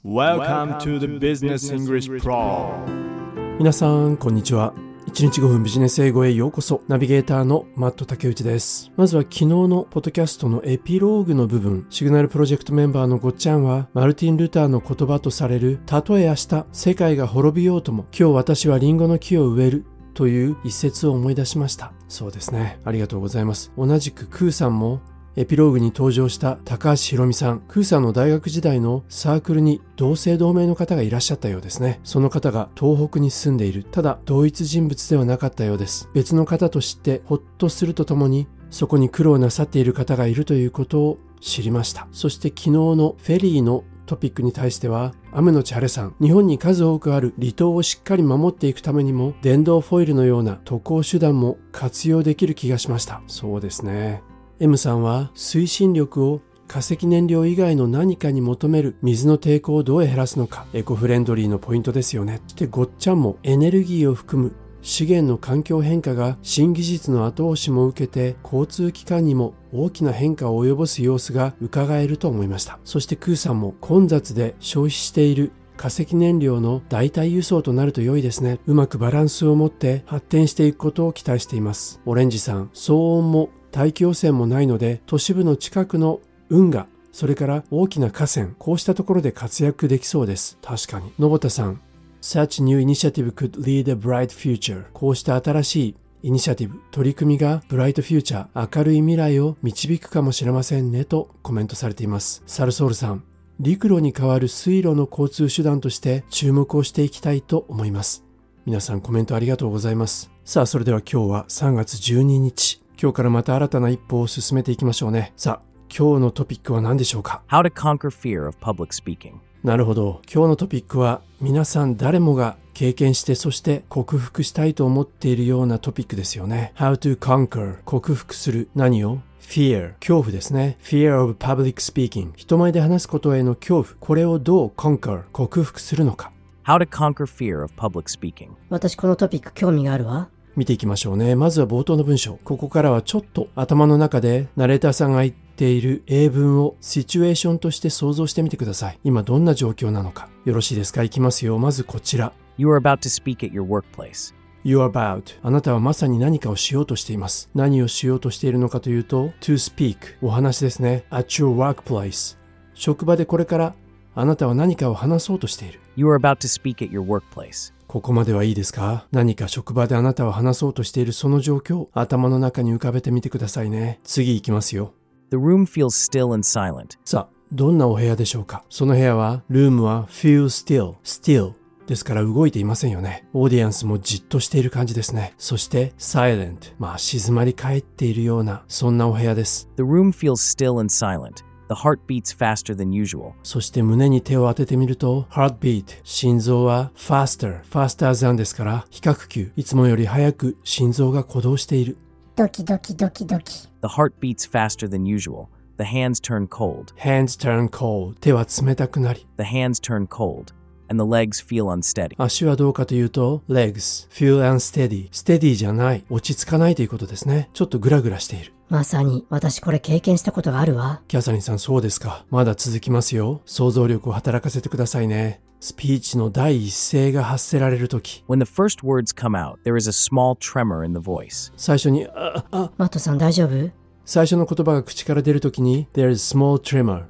Welcome to the Business English Pro。 皆さんこんにちは。1日5分ビジネス英語へようこそ。ナビゲーターのマット竹内です。まずは昨日のポッドキャストのエピローグの部分、シグナルプロジェクトメンバーのごっちゃんはマルティン・ルターの言葉とされる、たとえ明日世界が滅びようとも今日私はリンゴの木を植えるという一節を思い出しました。そうですね、ありがとうございます。同じくクーさんもエピローグに登場した高橋ひろみさん、クーさんの大学時代のサークルに同姓同名の方がいらっしゃったようですね。その方が東北に住んでいる。ただ同一人物ではなかったようです。別の方と知ってほっとするとともに、そこに苦労なさっている方がいるということを知りました。そして昨日のフェリーのトピックに対しては、雨のち晴れさん、日本に数多くある離島をしっかり守っていくためにも電動フォイルのような渡航手段も活用できる気がしました。そうですね。M さんは推進力を化石燃料以外の何かに求める水の抵抗をどう減らすのか、エコフレンドリーのポイントですよね。そしてごっちゃんもエネルギーを含む資源の環境変化が新技術の後押しも受けて交通機関にも大きな変化を及ぼす様子が伺えると思いました。そしてクーさんも混雑で消費している化石燃料の代替輸送となると良いですね。うまくバランスを持って発展していくことを期待しています。オレンジさん、騒音も大気汚染もないので都市部の近くの運河、それから大きな河川、こうしたところで活躍できそうです。確かに。のぼたさん、Such new initiative could lead a bright future。 こうした新しいイニシアティブ、取り組みがブライトフューチャー、明るい未来を導くかもしれませんねとコメントされています。サルソールさん、陸路に代わる水路の交通手段として注目をしていきたいと思います。皆さんコメントありがとうございます。さあ、それでは今日は3月12日。今日からまた新たな一歩を進めていきましょうね。さあ、今日のトピックは何でしょうか？ How to conquer fear of public speaking。 なるほど。今日のトピックは皆さん誰もが経験して、そして克服したいと思っているようなトピックですよね。How to conquer、克服する。何を？Fear、恐怖ですね。Fear of public speaking、人前で話すことへの恐怖。これをどう conquer、克服するのか。 How to conquer fear of public speaking。 私このトピック興味があるわ。 見ていきましょうね。まずは冒頭の文章。ここからはちょっと頭の中でナレーターさんが言っている英文をシチュエーションとして想像してみてください。今どんな状況なのか。よろしいですか？いきますよ。まずこちら。 You are about to speak at your workplace。 You are about、 あなたはまさに何かをしようとしています。何をしようとしているのかというと to speak、 お話ですね。 at your workplace、 職場でこれからあなたは何かを話そうとしている。 You are about to speak at your workplace。 ここまではいいですか？何か職場であなたは話そうとしているその状況を頭の中に浮かべてみてくださいね。次行きますよ。 The room feels still and silent。 さあ、どんなお部屋でしょうか？その部屋は、ルームは feel still ですから動いていませんよね。オーディエンスもじっとしている感じですね。そして silent、 静まり返っているような、そんなお部屋です。 The room feels still and silent。The heart beats faster than usual。 そして胸に手を当ててみると heartbeat、 心臓は faster than ですから、比較級、いつもより早く心臓が鼓動している。 ドキドキドキドキ。 The heart beats faster than usual。The hands turn cold。 hands turn cold、 手は冷たくなり、 The hands turn cold。And the legs feel unsteady。 足はどうかというと legs feel unsteady、 ステディじゃない、落ち着かないということですね。ちょっとグラグラしている。 まさに私これ経験したことがあるわ。 キャサリンさん、そうですか。まだ続きますよ。想像力を働かせてくださいね。スピーチの第一声が発せられるとき、 When the first words come out, there is a small tremor in the voice。 最初にマットさん大丈夫？ 最初の言葉が口から出るときに There is small tremor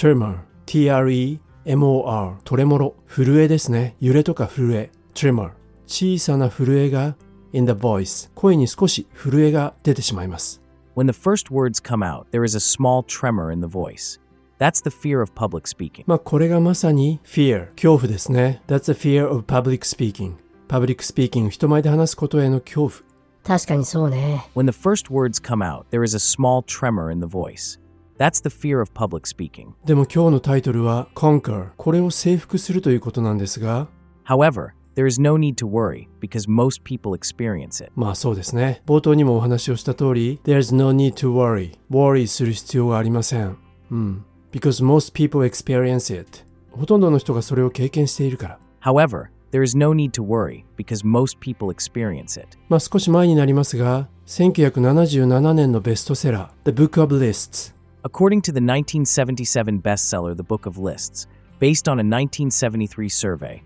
T-R-E-M-O-R、 トレモロ、震えですね。揺れとか震え、 tremor、 小さな震えが in the voice、 声に少し震えが出てしまいます。 When the first words come out, there is a small tremor in the voice。 That's the fear of public speaking。 これがまさに fear、 恐怖ですね。 That's the fear of public speaking。 public speaking、 人前で話すことへの恐怖。 確かにそうね。 When the first words come out, there is a small tremor in the voice。 That's the fear of public speaking。 でも今日のタイトルは conquer、 これを征服するということなんですが、 However, there is no need to worry because most people experience it。 そうですね。冒頭にもお話をした通り There's no need to worry する必要がありません。Because most people experience it。 ほとんどの人がそれを経験しているから。 However, there is no need to worry because most people experience it。 少し前になりますが、1977年のベストセラー The Book of Lists。 According to the 1977 bestseller The Book of Lists, based on a 1973 survey.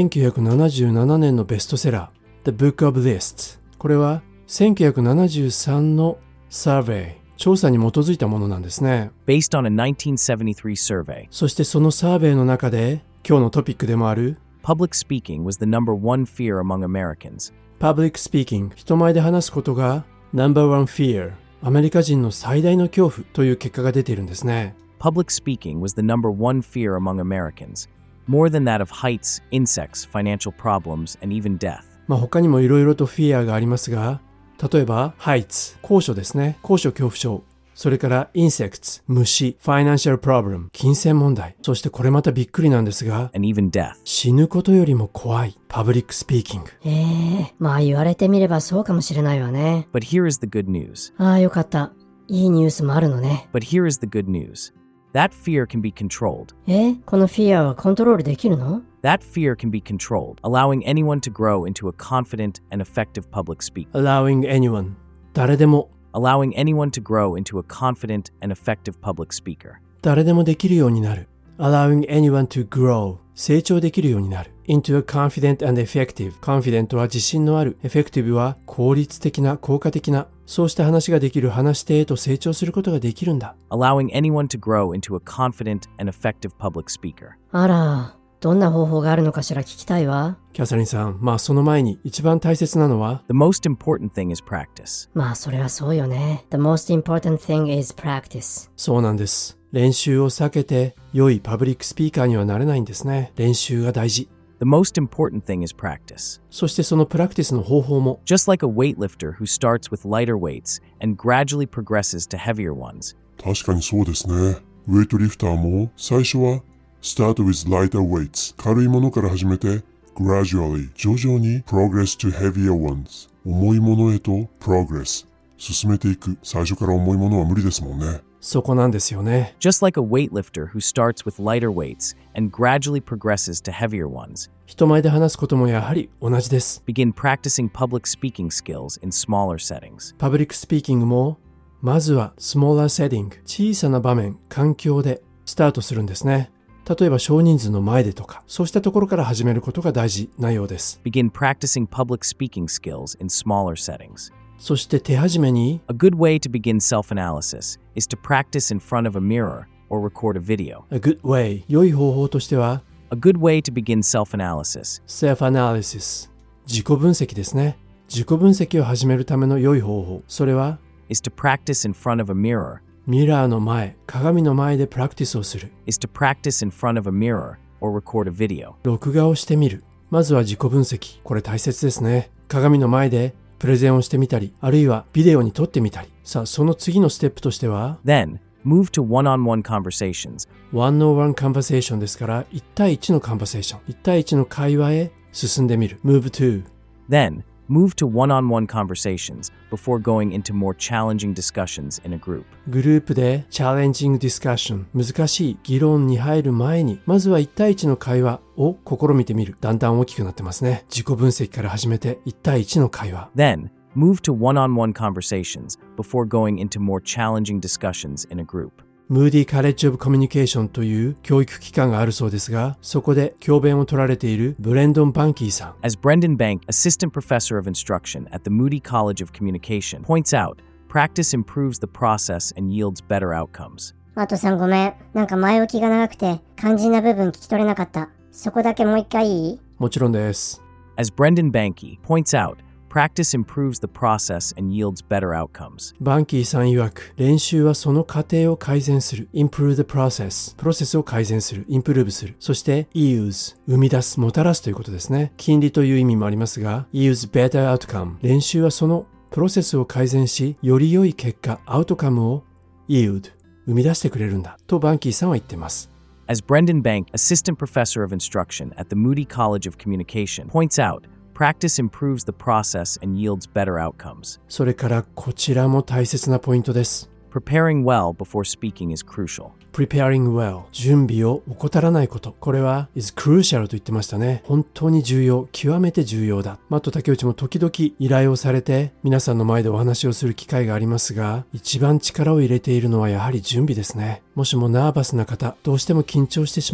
1977年のベストセラー The Book of Lists。 これは1973のサーベイ、調査に基づいたものなんですね。 Based on a 1973 survey. そしてそのサーベイの中で今日のトピックでもある Public speaking was the number one fear among Americans. Public speaking、 人前で話すことが Number one fear、 アメリカ人の最大の恐怖という結果が出ているんですね。 Public speaking was the number one fear among Americans, more than that of heights, insects, financial problems, and even death. 他にもいろいろとフィアがありますが、例えば heights、 高所ですね、高所恐怖症、それから insects、 虫、financial problem、 金銭問題、そしてこれまたびっくりなんですが And even death. 死ぬことよりも怖い public speaking。 言われてみればそうかもしれないわね。 But here is the good news. よかった。いいニュースもあるのね。 But here is the good news. That fear can be controlled. このフィアはコントロールできるの？ That fear can be controlled, allowing anyone to grow into a confident and effective public speaker. allowing anyone、 誰でも Allowing anyone to grow into a confident and effective public speaker. 誰でもできるようになる。 allowing anyone to grow、 成長できるようになる。 into a confident and effective、 confident は自信のある、effective は効率的な、効果的な、そうした話ができる話し手へと成長することができるんだ。 Allowing anyone to grow into a confident and effective public speaker. あら、どんな方法があるのかしら聞きたいわ。 キャサリンさん、その前に一番大切なのは The most important thing is practice. それはそうよね。The most important thing is practice。 そうなんです。練習を避けて良いパブリックスピーカーにはなれないんですね。練習が大事。 The most important thing is practice. そしてそのプラクティスの方法も Just like a weightlifter who starts with lighter weights and gradually progresses to heavier ones. 確かにそうですね。ウェイトリフターも最初は Start with lighter weights、 軽いものから始めて Gradually、 徐々に Progress to heavier ones、 重いものへと Progress、 進めていく。最初から重いものは無理ですもんね。 そこなんですよね。 Just like a weightlifter who starts with lighter weights and gradually progresses to heavier ones. 人前で話すこともやはり同じです。 Begin practicing public speaking skills in smaller settings. パブリックスピーキングもまずは smaller setting、 小さな場面、環境でスタートするんですね。例えば少人数の前でとか、そうしたところから始めることが大事なようです。 Begin practicing public speaking skills in smaller settings. そして手始めに A good way to begin self-analysis is to practice in front of a mirror or record a video. A good way、 良い方法としては A good way to begin self-analysis self-analysis、 自己分析ですね。自己分析を始めるための良い方法、それは is to practice in front of a mirror ミラーの前、鏡の前でプラクティスをする。 is to practice in front of a mirror or record a video. 録画をしてみる。まずは自己分析。これ大切ですね。鏡の前でプレゼンをしてみたり、あるいはビデオに撮ってみたり。さあ、その次のステップとしては Then, move to one-on-one conversations. one-on-one conversation ですから、1対1のカンバセーション。1対1の会話へ進んでみる。move to。 Then, move to one-on-one conversations before going into more challenging discussions in a group. グループで challenging discussion、 難しい議論に入る前に、まずは1対1の会話を試みてみる。だんだん大きくなってますね。自己分析から始めて1対1の会話。 Then, move to one-on-one conversations before going into more challenging discussions in a group. ムーディカレッジオブコミュニケーションという教育機関があるそうですが、そこで教鞭を取られているブレンドン・バンキーさん。 As Brendan Bank, assistant professor of instruction at the Moody College of Communication, points out, practice improves the process and yields better outcomes. マトさんごめん。なんか前置きが長くて肝心な部分聞き取れなかった。そこだけもう一回いい？ もちろんです。 As Brendan Banky points out, practice improves the process and yields better outcomes. バンキーさん曰く、練習はその過程を改善する。improve the process。プロセスを改善する。improve する。そして、use。生み出す、もたらすということですね。金利という意味もありますが、use better outcome。練習はそのプロセスを改善し、より良い結果、アウトカムを yield。生み出してくれるんだ。とバンキーさんは言っています。 As Brendan Bank, assistant professor of instruction at the Moody College of Communication, points out, practice improves the process and yields better outcomes. それからこちらも大切なポイントです。 Preparing well before speaking is crucial. Preparing well。準備を怠らないこと。これは is crucial と言ってましたね。本当に重要。極めて重要だ。マット竹内も時々依頼をされて皆さんの前でお話をする機会がありますが、一番力を入れているのはやはり準備ですね。もしもナーバスな方、どうしても緊張してしまうと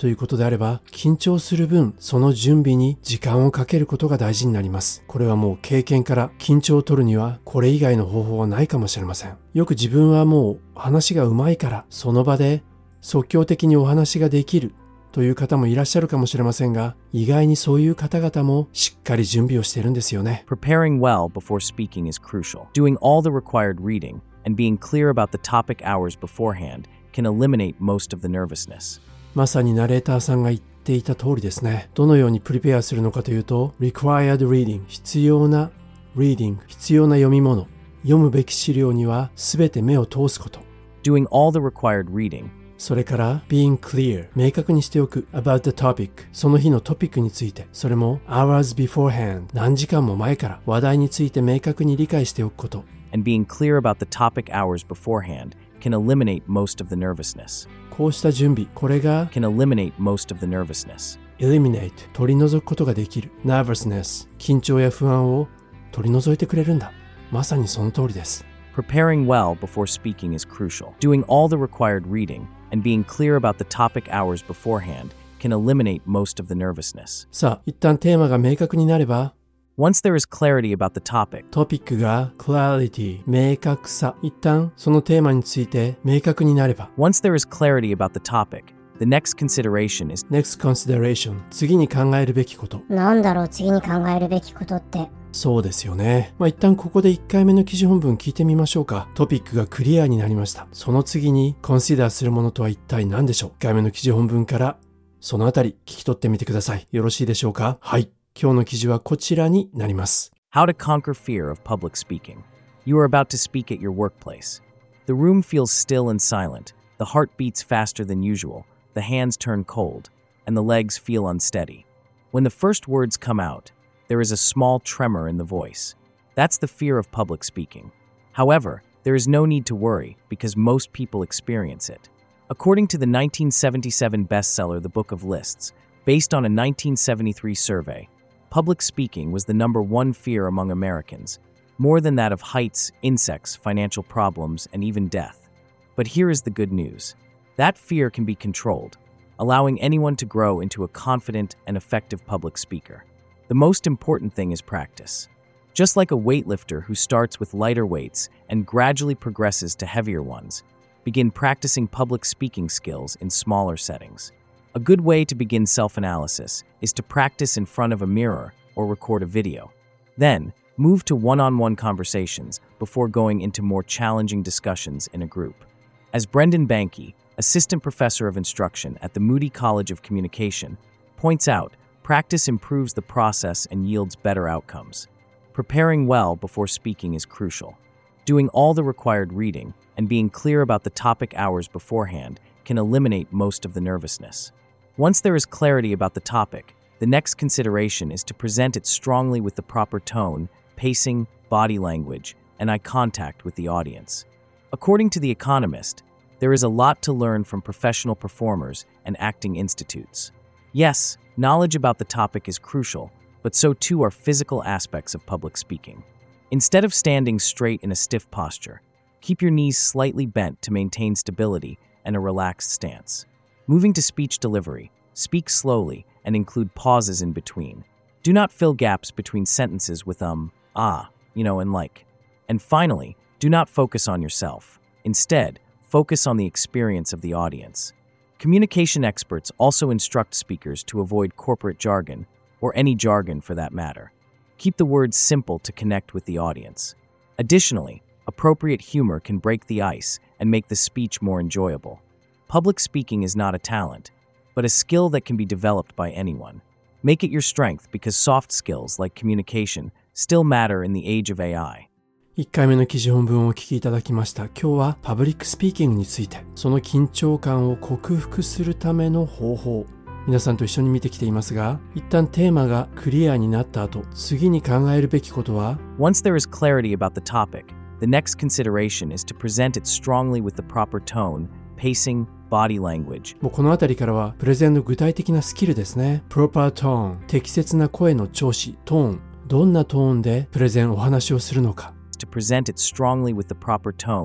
ということであれば、緊張する分、その準備に時間をかけることが大事になります。これはもう経験から緊張を取るにはこれ以外の方法はないかもしれません。よく自分はもう話が上手いからその場で即興的にお話ができるという方もいらっしゃるかもしれませんが、意外にそういう方々もしっかり準備をしているんですよね。 Preparing well before speaking is crucial. Doing all the required reading and being clear about the topic hours beforehand can eliminate most of the nervousness. まさにナレーターさんが言っていた通りですね。どのようにプリペアするのかというと、required reading、必要な reading、必要な読み物、読むべき資料にはすべて目を通すこと。 Doing all the required reading それから being clear 明確にしておく about the topic その日のトピックについて、それも hours beforehand 何時間も前から話題について明確に理解しておくこと。 and being clear about the topic hours beforehand can eliminate most of the nervousness. こうした準備、これが Can eliminate most of the nervousness. eliminate 取り除くことができる nervousness 緊張や不安を取り除いてくれるんだ。まさにその通りです。 Preparing well before speaking is crucial. Doing all the required reading and being clear about the topic hours beforehand can eliminate most of the nervousness. さあ、一旦テーマが明確になれば、 Once there is clarity about the topic, トピックが clarity 明確さ、一旦そのテーマについて明確になれば、 once there is clarity about the topic, the next consideration is next consideration 次に考えるべきこと。 なんだろう、次に考えるべきことって。 そうですよね。一旦ここで1回目の記事本文聞いてみましょうか。トピックがクリアになりました。その次にコンシダーするものとは一体何でしょう。1回目の記事本文からそのあたり聞き取ってみてください。よろしいでしょうか。はい。今日の記事はこちらになります。 How to conquer fear of public speaking. You are about to speak at your workplace. The room feels still and silent. The heart beats faster than usual. The hands turn cold, and the legs feel unsteady. When the first words come out, there is a small tremor in the voice. That's the fear of public speaking. However, there is no need to worry because most people experience it. According to the 1977 bestseller The Book of Lists, based on a 1973 survey, public speaking was the number one fear among Americans, more than that of heights, insects, financial problems, and even death. But here is the good news. That fear can be controlled, allowing anyone to grow into a confident and effective public speaker. The most important thing is practice. Just like a weightlifter who starts with lighter weights and gradually progresses to heavier ones, begin practicing public speaking skills in smaller settings. A good way to begin self-analysis is to practice in front of a mirror or record a video. Then, move to one-on-one conversations before going into more challenging discussions in a group. As Brendan Banky, assistant professor of instruction at the Moody College of Communication, points out, practice improves the process and yields better outcomes. Preparing well before speaking is crucial. Doing all the required reading and being clear about the topic hours beforehand can eliminate most of the nervousness. Once there is clarity about the topic, the next consideration is to present it strongly with the proper tone, pacing, body language, and eye contact with the audience. According to The Economist, there is a lot to learn from professional performers and acting institutes. Yes, knowledge about the topic is crucial, but so too are physical aspects of public speaking. Instead of standing straight in a stiff posture, keep your knees slightly bent to maintain stability and a relaxed stance. Moving to speech delivery, speak slowly and include pauses in between. Do not fill gaps between sentences with and like. And finally, do not focus on yourself. Instead, focus on the experience of the audience. Communication experts also instruct speakers to avoid corporate jargon, or any jargon for that matter. Keep the words simple to connect with the audience. Additionally, appropriate humor can break the ice and make the speech more enjoyable. Public speaking is not a talent, but a skill that can be developed by anyone. Make it your strength because soft skills like communication still matter in the age of AI. 1回目の記事本文をお聞きいただきました。今日はパブリックスピーキングについて、その緊張感を克服するための方法、皆さんと一緒に見てきていますが、一旦テーマがクリアになった後、次に考えるべきことは、 Once there is clarity about the topic, the next consideration is to present it strongly with the proper tone, pacing, body language. もうこのあたりからはプレゼンの具体的なスキルですね。proper tone、適切な声の調子、トーン、どんなトーンでプレゼンお話をするのか。 To present it strongly with the proper tone,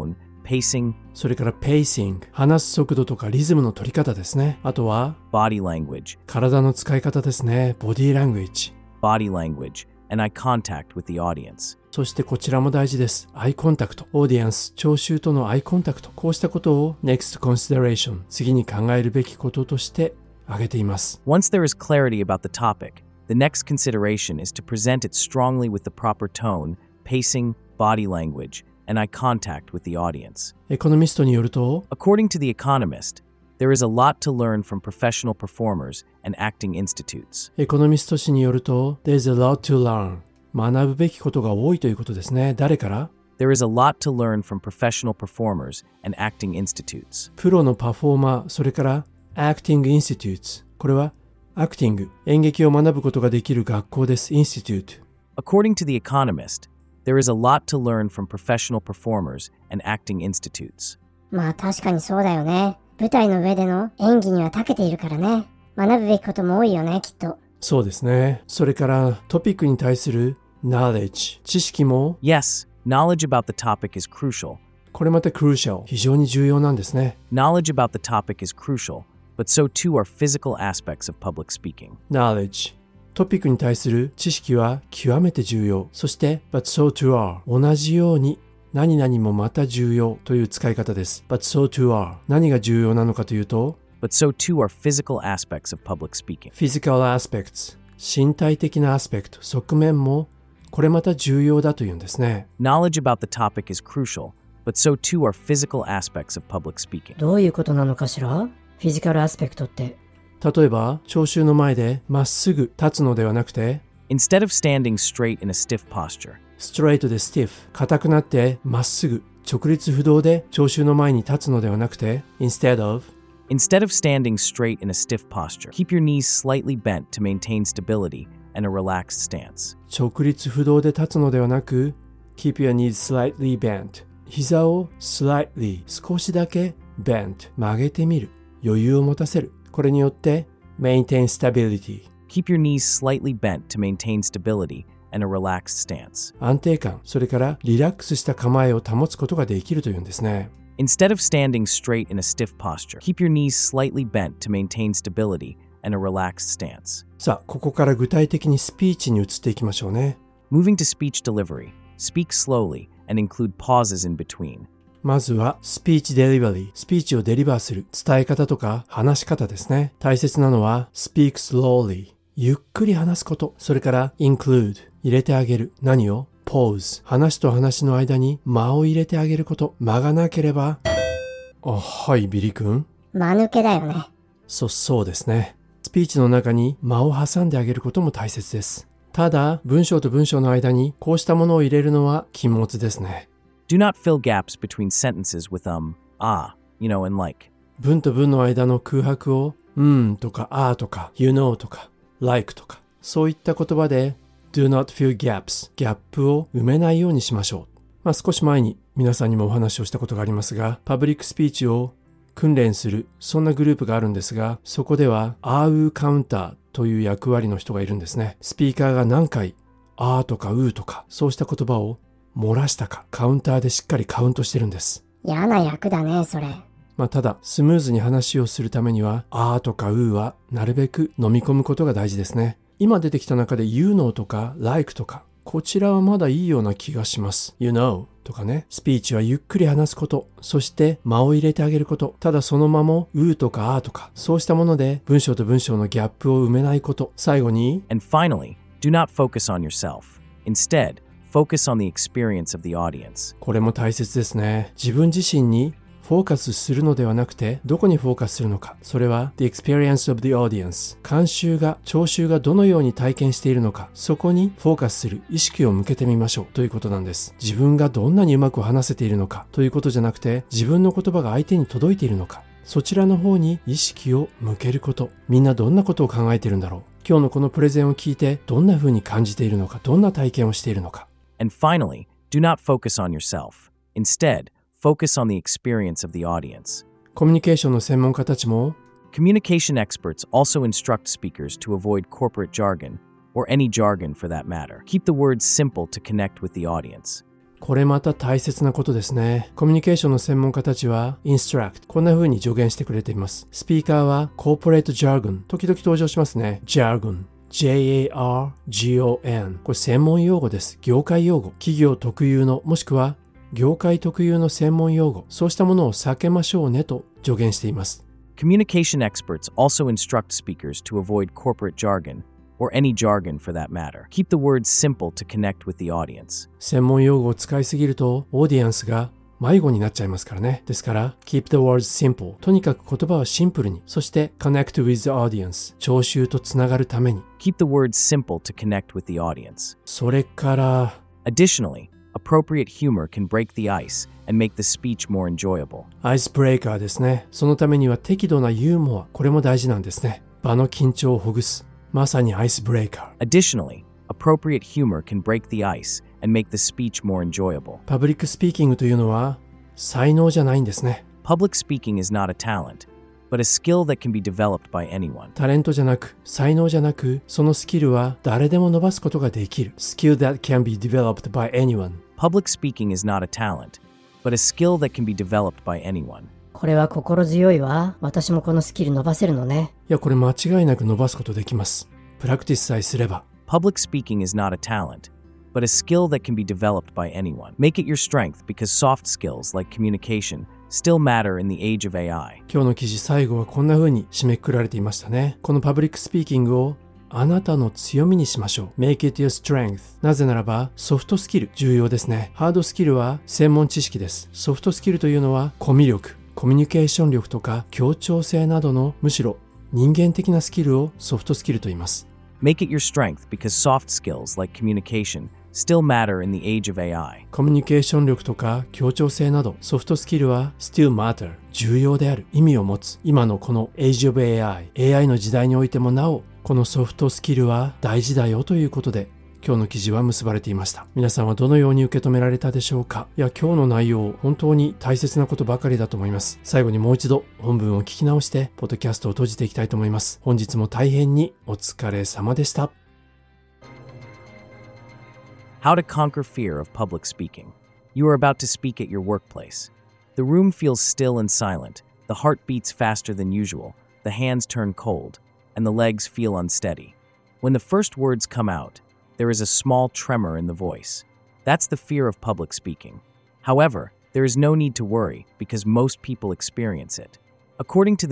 pacing, それから pacing、話す速度とかリズムの取り方ですね。あとは body language, 体の使い方ですね。ボディーラングエッジ。 body language, and eye contact with the audience. そしてこちらも大事です。アイコンタクト。オーディエンス、聴衆とのアイコンタクト。こうしたことを next consideration、次に考えるべきこととして挙げています。 Once there is clarity about the topic, the next consideration is to present it strongly with the proper tone, pacing, body language, and eye contact with the audience. エコノミストによると、 According to The Economist, there is a lot to learn from professional performers and acting institutes. エコノミスト誌によると、There's a lot to learn。学ぶべきことが多いということですね。誰から？ There is a lot to learn from professional performers and acting institutes. プロのパフォーマー、それから acting institutes。これはアクティング、演劇を学ぶことができる学校です。institute。 According to The Economist, there is a lot to learn from professional performers and acting institutes. まあ確かにそうだよね。舞台の上での演技には長けているからね。学ぶべきことも多いよね、きっと。 そうですね。それからトピックに対する knowledge、知識も Yes, knowledge about the topic is crucial. これまた crucial、非常に重要なんですね。 Knowledge about the topic is crucial, but so too are physical aspects of public speaking. knowledge、トピックに対する知識は極めて重要。そして but so too are、同じように何々もまた重要という使い方です。but so too are、何が重要なのかというと But so too are physical aspects of public speaking. physical aspects、身体的なアスペクト、側面もこれまた重要だというんですね。 Knowledge about the topic is crucial, but so too are physical aspects of public speaking. どういうことなのかしら？フィジカルアスペクトって。 例えば、聴衆の前でまっすぐ立つのではなくて、 Instead of standing straight in a stiff posture, ストレートで stiff、硬くなってまっすぐ、直立不動で聴衆の前に立つのではなくて、instead of standing straight in a stiff posture, keep your knees slightly bent to maintain stability and a relaxed stance. 直立不動で立つのではなく keep your knees slightly bent 膝を slightly 少しだけ bent 曲げてみる余裕を持たせるこれによって maintain stability Keep your knees slightly bent to maintain stability and a relaxed stance. 安定感それからリラックスした構えを保つことができるというんですね。 Instead of standing straight in a stiff posture, keep your knees slightly bent to maintain stability and a relaxed stance. さあここから具体的にスピーチに移っていきましょうね。 Moving to speech delivery, speak slowly and include pauses in between. まずはスピーチデリバリー、スピーチをデリバーする伝え方とか話し方ですね。大切なのは speak slowly、ゆっくり話すこと、それから include、入れてあげる。何を？ pause、話と話の間に間を入れてあげること。間がなければ、はい、ビリ君。 間抜けだよね。 そうですね。スピーチの中に間を挟んであげることも大切です。ただ、文章と文章の間にこうしたものを入れるのは禁物ですね。 Do not fill gaps between sentences with and like. 文と文の間の空白をとかとか you know とか like とかそういった言葉で do not fill gaps ギャップを埋めないようにしましょう。少し前に皆さんにもお話をしたことがありますがパブリックスピーチを訓練するそんなグループがあるんですがそこではカウンターという役割の人がいるんですね。スピーカーが何回とかとかそうした言葉を漏らしたかカウンターでしっかりカウントしてるんです。 嫌な役だね、それ。 ただスムーズに話をするためにはとかはなるべく飲み込むことが大事ですね。今出てきた中で you know とか like とかこちらはまだいいような気がします。you know とかね。スピーチはゆっくり話すこと、そして間を入れてあげること。ただその間もとかとかそうしたもので文章と文章のギャップを埋めないこと。最後に And finally, do not focus on yourself. Instead, focus on the experience of the audience. これも大切ですね。自分自身にフォーカスするのではなくてどこにフォーカスするのか。それは the experience of the audience。聴衆がどのように体験しているのか。そこにフォーカスする意識を向けてみましょうということなんです。自分がどんなにうまく話せているのかということじゃなくて自分の言葉が相手に届いているのか。そちらの方に意識を向けること。みんなどんなことを考えているんだろう。今日のこのプレゼンを聞いてどんな風に感じているのか。どんな体験をしているのか。 And finally, do not focus on yourself. Instead, focus on the experience of the audience. コミュニケーションの専門家たちも Communication experts also instruct speakers to avoid corporate jargon, or any jargon for that matter. Keep the words simple to connect with the audience. これまた大切なことですね。コミュニケーションの専門家たちは instruct こんな風に助言してくれています。スピーカーは corporate jargon 時々登場しますね。jargon J-A-R-G-O-N これ専門用語です。業界用語。企業特有のもしくは業界特有の専門用語。そうしたものを避けましょうねと助言しています。 Communication experts also instruct speakers to avoid corporate jargon, or any jargon for that matter. Keep the words simple to connect with the audience. 専門用語を使いすぎるとオーディエンスが迷子になっちゃいますからね。ですから keep the words simple とにかく言葉はシンプルに、そして connect with the audience 聴衆とつながるために。 Keep the words simple to connect with the audience. それから Additionally, appropriate humor can break the ice and make the speech more enjoyable. アイスブレーカーですね。そのためには適度なユーモア、これも大事なんですね。場の緊張をほぐす、まさにアイスブレーカー。 Additionally, appropriate humor can break the ice and make the speech more enjoyable. パブリックスピーキングというのは才能じゃないんですね。 Public speaking is not a talent, but a skill that can be developed by anyone. タレントじゃなく、才能じゃなく、そのスキルは誰でも伸ばすことができる。Skill that can be developed by anyone. Public speaking is not a talent, but a skill that can be developed by anyone. これは心強いわ。私もこのスキル伸ばせるのね。 いや、これ間違いなく伸ばすことできます。プラクティスさえすれば。 Public speaking is not a talent, but a skill that can be developed by anyone. Make it your strength because soft skills like communication still matter in the age of AI. 今日の記事最後はこんな風に締めくくられていましたね。このパブリックスピーキングをあなたの強みにしましょう。Make it your strength. なぜならばソフトスキル重要ですね。ハードスキルは専門知識です。ソフトスキルというのはコミュ力、コミュニケーション力とか協調性などのむしろ人間的なスキルをソフトスキルと言います。 Make it your strength because soft skills like communication still matter in the age of AI. コミュニケーション力とか協調性などソフトスキルは still matter 重要である、意味を持つ。今のこの age of AI の時代においてもなおこのソフトスキルは大事だよということで今日の記事は結ばれていました。皆さんはどのように受け止められたでしょうか。いや、今日の内容本当に大切なことばかりだと思います。最後にもう一度本文を聞き直してポッドキャストを閉じていきたいと思います。本日も大変にお疲れ様でした。 How to conquer fear of public speaking. You are about to speak at your workplace. The room feels still and silent. The heart beats faster than usual. The hands turn cold, and the legs feel unsteady. When the first words come out, there is a small tremor in the voice. That's the fear of public speaking. However, there is no need to worry because most people experience it. According to the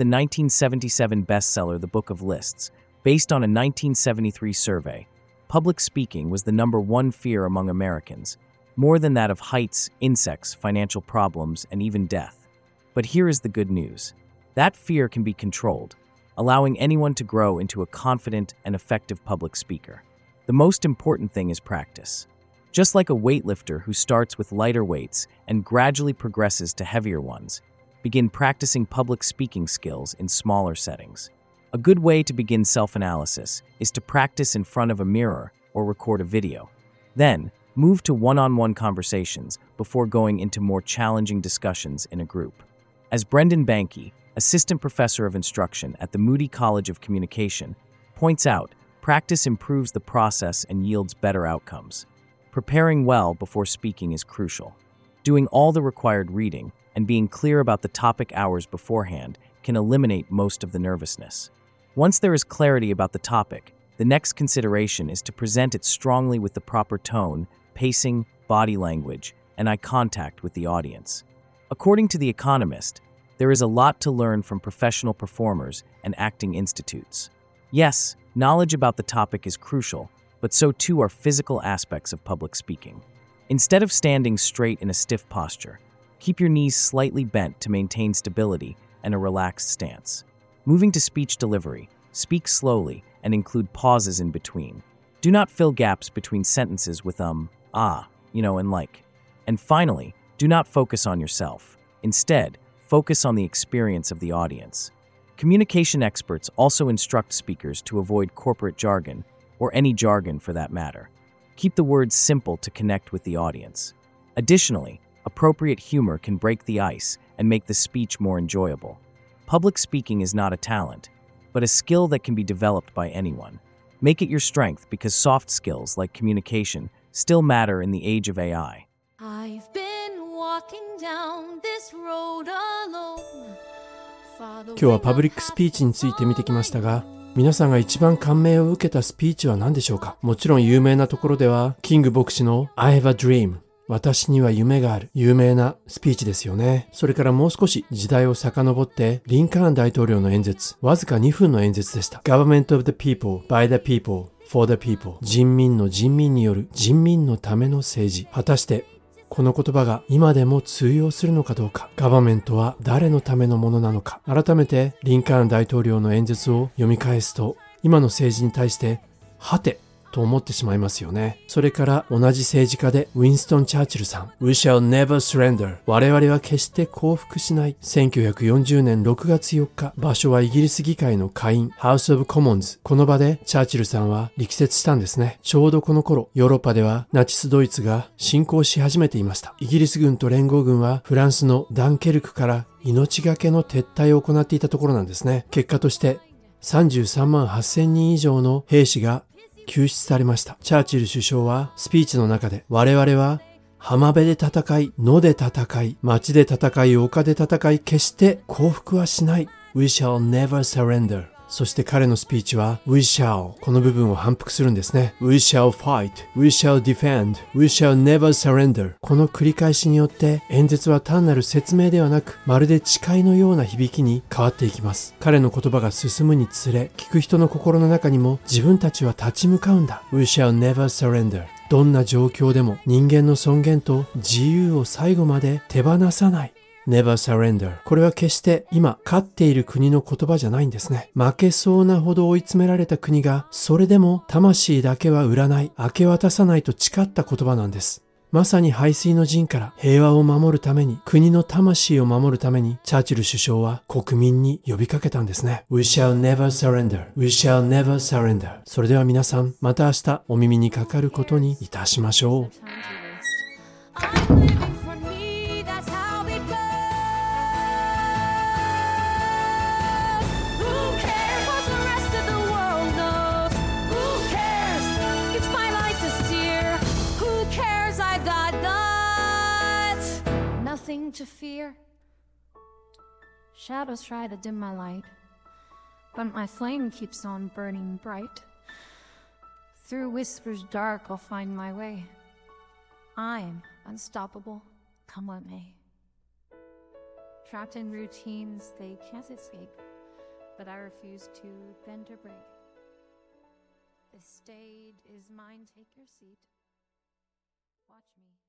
1977 bestseller The Book of Lists, based on a 1973 survey, public speaking was the number one fear among Americans, more than that of heights, insects, financial problems, and even death. But here is the good news. That fear can be controlled, allowing anyone to grow into a confident and effective public speaker. The most important thing is practice. Just like a weightlifter who starts with lighter weights and gradually progresses to heavier ones, begin practicing public speaking skills in smaller settings. A good way to begin self-analysis is to practice in front of a mirror or record a video. Then, move to one-on-one conversations before going into more challenging discussions in a group. As Brendan Banky, assistant professor of instruction at the Moody College of Communication, points out, practice improves the process and yields better outcomes. Preparing well before speaking is crucial. Doing all the required reading and being clear about the topic hours beforehand can eliminate most of the nervousness. Once there is clarity about the topic, the next consideration is to present it strongly with the proper tone, pacing, body language, and eye contact with the audience. According to The Economist, there is a lot to learn from professional performers and acting institutes. Yes, knowledge about the topic is crucial, but so too are physical aspects of public speaking. Instead of standing straight in a stiff posture, keep your knees slightly bent to maintain stability and a relaxed stance. Moving to speech delivery, speak slowly and include pauses in between. Do not fill gaps between sentences with and like. And finally, do not focus on yourself. Instead, focus on the experience of the audience. Communication experts also instruct speakers to avoid corporate jargon, or any jargon for that matter. Keep the words simple to connect with the audience. Additionally, appropriate humor can break the ice and make the speech more enjoyable. Public speaking is not a talent, but a skill that can be developed by anyone. Make it your strength because soft skills like communication still matter in the age of AI. 今日はパブリックスピーチについて見てきましたが、皆さんが一番感銘を受けたスピーチは何でしょうか？もちろん有名なところでは、キング牧師の I have a dream、私には夢がある、有名なスピーチですよね。それからもう少し時代を遡って、リンカーン大統領の演説、わずか2分の演説でした。Government of the people, by the people,for the people、 人民の人民による人民のための政治。果たしてこの言葉が今でも通用するのかどうか、ガバメントは誰のためのものなのか、改めてリンカーン大統領の演説を読み返すと、今の政治に対してはてと思ってしまいますよね。それから同じ政治家でウィンストン・チャーチルさん、 We shall never surrender、 我々は決して降伏しない。1940年6月4日、場所はイギリス議会の下院 House of Commons。 この場でチャーチルさんは力説したんですね。ちょうどこの頃、ヨーロッパではナチスドイツが侵攻し始めていました。イギリス軍と連合軍はフランスのダンケルクから命がけの撤退を行っていたところなんですね。結果として33万8000人以上の兵士が救出されました。チャーチル首相はスピーチの中で、我々は浜辺で戦い、野で戦い、町で戦い、丘で戦い、決して降伏はしない。 We shall never surrender。 そして彼のスピーチは We shall、 この部分を反復するんですね。 We shall fight, We shall defend, We shall never surrender。 この繰り返しによって演説は単なる説明ではなく、まるで誓いのような響きに変わっていきます。彼の言葉が進むにつれ、聞く人の心の中にも自分たちは立ち向かうんだ。 We shall never surrender。 どんな状況でも人間の尊厳と自由を最後まで手放さない。Never surrender。 これは決して今勝っている国の言葉じゃないんですね。負けそうなほど追い詰められた国が、それでも魂だけは売らない、明け渡さないと誓った言葉なんです。まさに背水の陣から平和を守るために、国の魂を守るために、チャーチル首相は国民に呼びかけたんですね。 We shall never surrender, We shall never surrender。 それでは皆さん、また明日お耳にかかることにいたしましょう。 Nothing to fear. Shadows try to dim my light, but my flame keeps on burning bright. Through whispers dark I'll find my way. I'm unstoppable, come what may. Trapped in routines they can't escape, but I refuse to bend or break. The stage is mine, take your seat. Watch me.